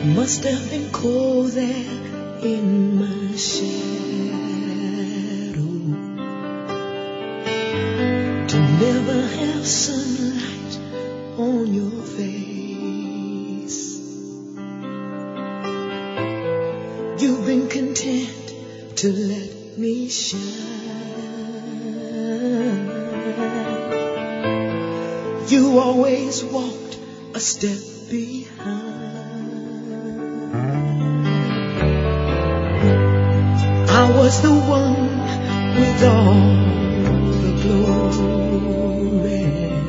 Must have been cold there in my shadow to never have sunlight on your face. You've been content to let me shine. You always walked a step behind. I was the one with all the glory,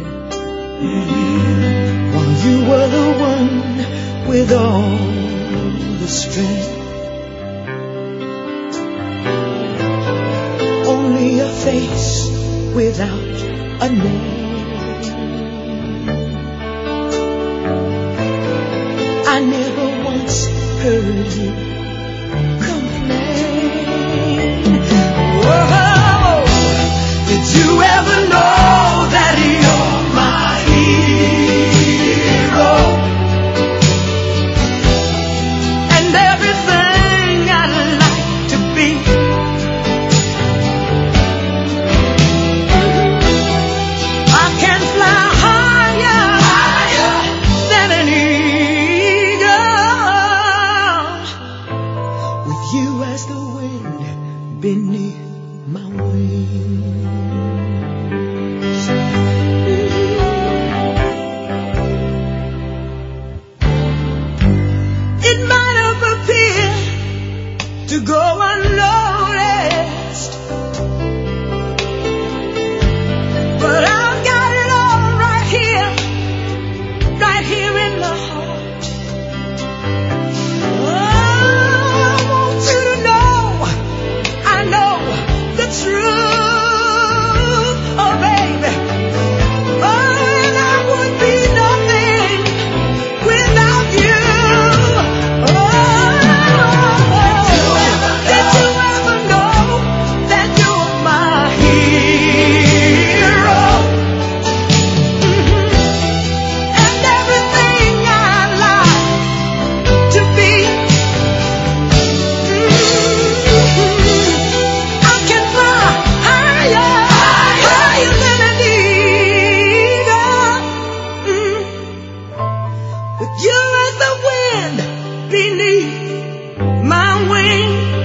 while you were the one with all the strength. Only a face without a name. I never once heard you complain. Whoa, did you ever know that you're my hero? And everything I'd like to be. I can fly higher than an eagle, with you as the wind beneath my wings. It might have appeared to go unnoticed, but I've got it all right here in the heart. Oh, I want you to know, I know the truth, oh baby. Oh, and I would be nothing without you. Oh, did you ever know that you're my hero? And everything I like to be. I can fly higher than an eagle, with you as the wind beneath my wings.